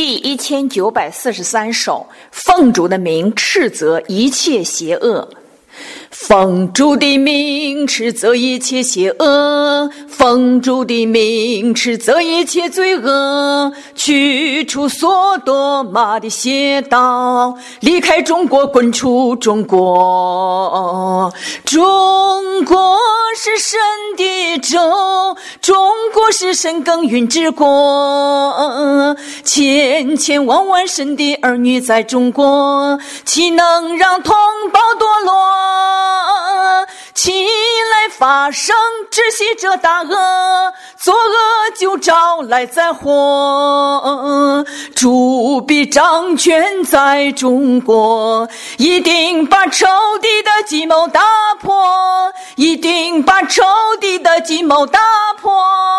第1943首，奉主的名斥责一切邪恶。奉主的名斥责一切邪恶，奉主的名斥责一切罪恶，驱除所多玛的邪道，离开中国，滚出中国。中国是神的州，中国是神耕耘之国，千千万万神的儿女在中国，岂能让同胞堕落？起来发声，止息这大恶，作恶就招来灾祸。主必掌权在中国，一定把仇敌的计谋打破，一定把仇敌的计谋打破。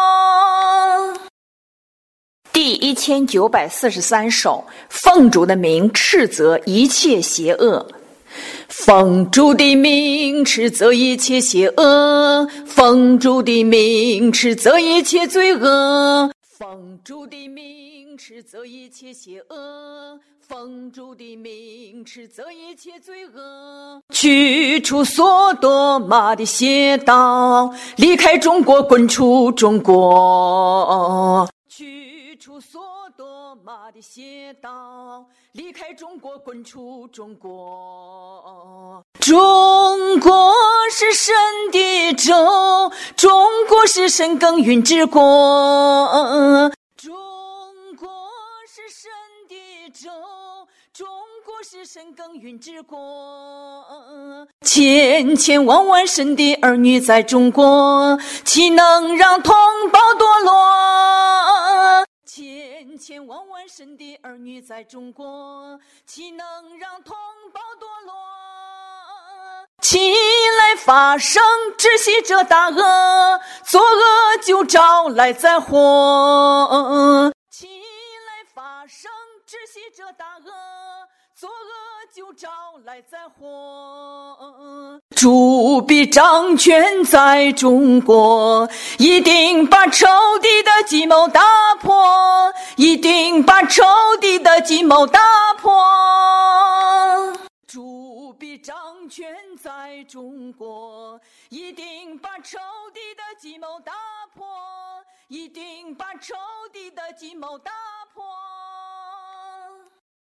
第1943首，奉主的名斥责一切邪恶。奉主的名斥责一切邪恶，奉主的名斥责一切罪恶，奉主的名斥责一切邪恶，奉主的名斥责一切罪恶，驱除所多玛的邪道，离开中国，滚出中国。驱除所多玛的邪道，离开中国，滚出中国。中国是神的州，中国是神耕耘之国。中国是神的州，中国是神耕耘之国，千千万万神的儿女在中国，岂能让同胞堕落？千千万万神的儿女在中国，岂能让同胞堕落？起来发声，止息这大恶，作恶就招来灾祸。起来发声，止息这大恶，作恶就招来灾祸。主必掌权在中国，一定把仇敌的计谋打破，一定把仇敌的计谋打破。主必掌权在中国，一定把仇敌的计谋打破，一定把仇敌的计谋打破。